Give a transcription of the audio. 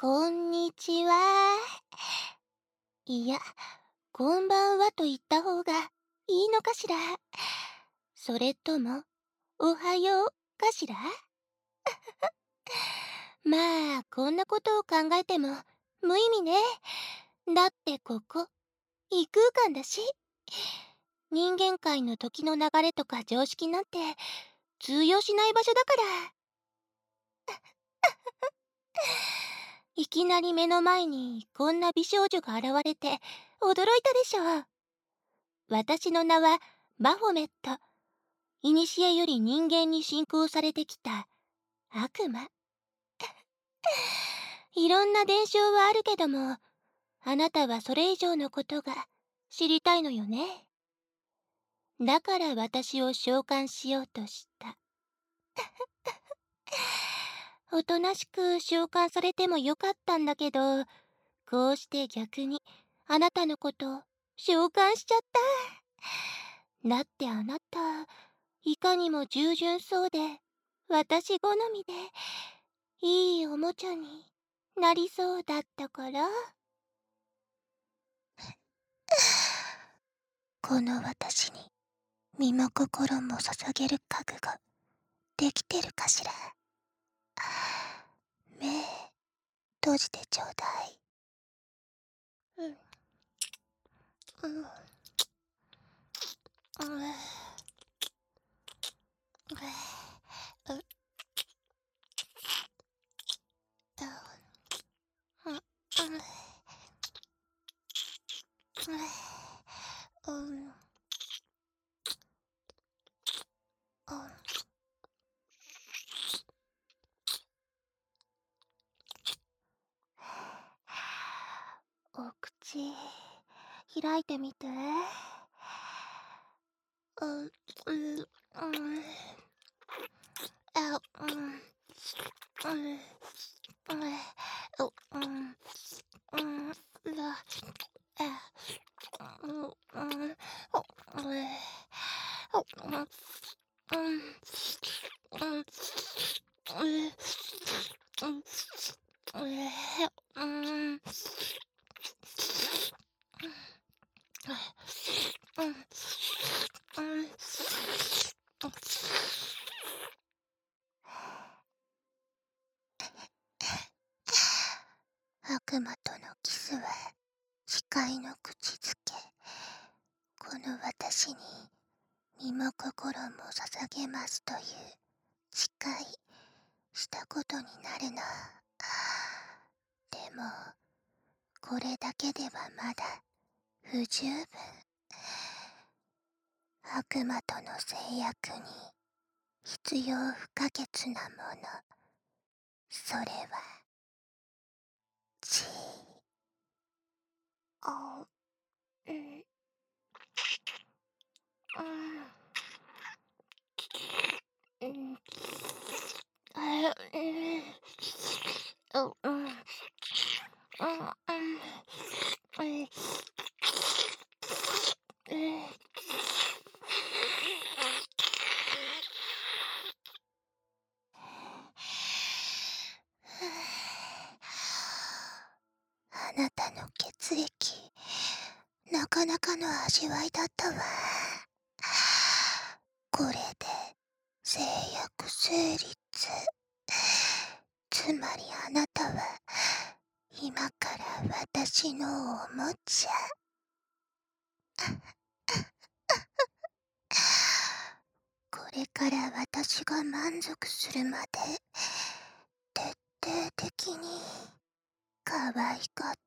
こんにちは。いや、こんばんはと言った方がいいのかしら。それとも、おはようかしら。まあ、こんなことを考えても無意味ね。だってここ、異空間だし。人間界の時の流れとか常識なんて通用しない場所だから。いきなり目の前にこんな美少女が現れて驚いたでしょう。私の名はバフォメット。古より人間に信仰されてきた悪魔。いろんな伝承はあるけども、あなたはそれ以上のことが知りたいのよね。だから私を召喚しようとした。おとなしく召喚されてもよかったんだけど、こうして逆にあなたのことを召喚しちゃった。だってあなた、いかにも従順そうで、私好みで、いいおもちゃになりそうだったから。この私に身も心も捧げる覚悟できてるかしら。目閉じてちょうだい。うん、うん、うん、お口開いてみて。うん、うん、うん、あ、うん、うん、うん、うん、うん、悪魔とのキスは誓いの口づけ。この私に身も心も捧げますという誓いしたことになるの。でもこれだけではまだ不十分。悪魔との制約に必要不可欠なもの、それは血。あ、うん、うん、あ、うん、あ、うん、あ、うん、うん、あなたの血液、なかなかの味わいだったわ。これで制約成立。つまりあなたは今から私のおもちゃ。これから私が満足するまで徹底的に可愛がっ